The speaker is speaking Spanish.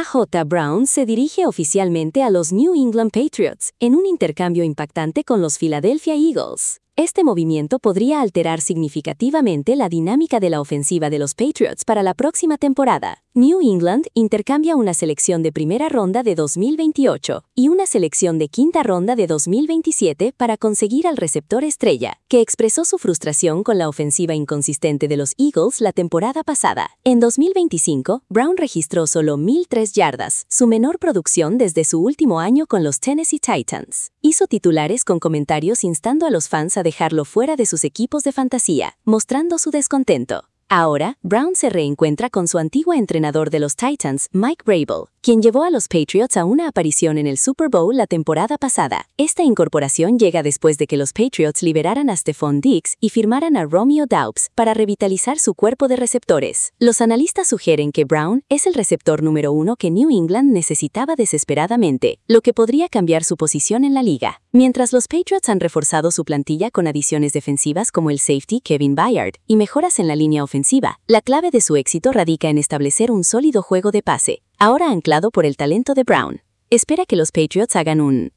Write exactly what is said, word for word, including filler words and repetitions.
A J. Brown se dirige oficialmente a los New England Patriots en un intercambio impactante con los Philadelphia Eagles. Este movimiento podría alterar significativamente la dinámica de la ofensiva de los Patriots para la próxima temporada. New England intercambia una selección de primera ronda de dos mil veintiocho y una selección de quinta ronda de dos mil veintisiete para conseguir al receptor estrella, que expresó su frustración con la ofensiva inconsistente de los Eagles la temporada pasada. En dos mil veinticinco, Brown registró solo mil tres yardas, su menor producción desde su último año con los Tennessee Titans. Hizo titulares con comentarios instando a los fans a dejarlo fuera de sus equipos de fantasía, mostrando su descontento. Ahora, Brown se reencuentra con su antiguo entrenador de los Titans, Mike Vrabel, quien llevó a los Patriots a una aparición en el Super Bowl la temporada pasada. Esta incorporación llega después de que los Patriots liberaran a Stephon Diggs y firmaran a Romeo Doubs para revitalizar su cuerpo de receptores. Los analistas sugieren que Brown es el receptor número uno que New England necesitaba desesperadamente, lo que podría cambiar su posición en la liga. Mientras los Patriots han reforzado su plantilla con adiciones defensivas como el safety Kevin Byard y mejoras en la línea ofensiva, la clave de su éxito radica en establecer un sólido juego de pase, ahora anclado por el talento de Brown. Espera que los Patriots hagan un